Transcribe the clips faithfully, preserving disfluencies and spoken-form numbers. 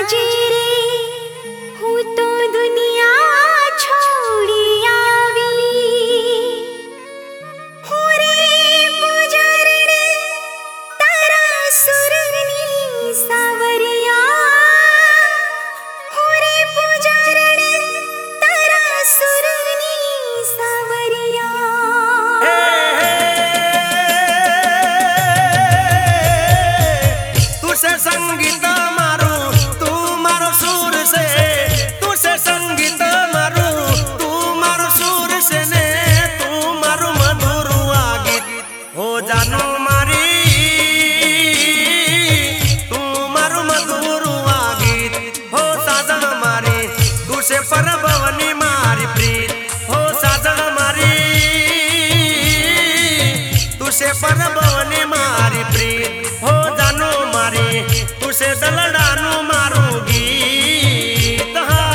આજે રે હું તો દુનિયા છોડી આવી હું રે પુજારણે તારા સુરની સાવરિયા હું રે પુજારણે તારા સુરની સાવરિયા तुसे संगीत मारू तू मारो सुर से तुसे संगीत मारू तू मारो सुर से ने तू मारो मधुर गीत हो जानो मारी तू मारो मधुर गीत हो साजन मारी तुसे पर भवनी मारी प्रीत हो साजन मारी तुसे पर भवनी मारी प्रीत हो जानो मारी तुसे दलडानु मारू गीत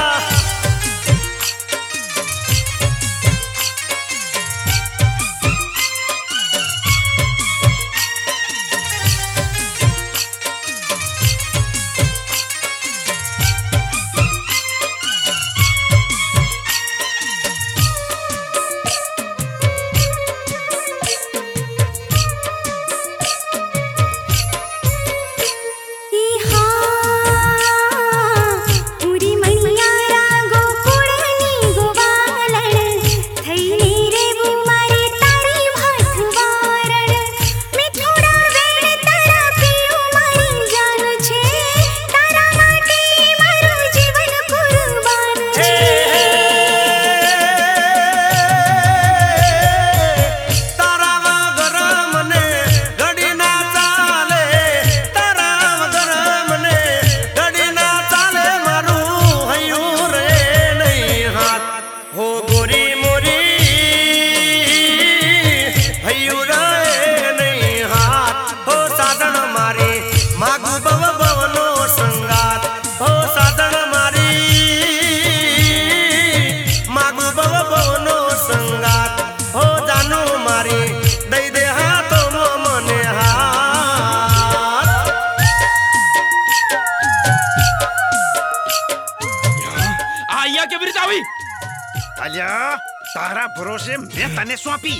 અલ્યા તારા ભરોસે મેં તને સોંપી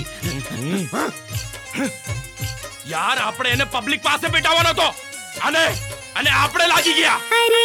યાર આપણે એને પબ્લિક પાસે બેટાવવાનો હતો અને અને આપણે લાગી ગયા અરે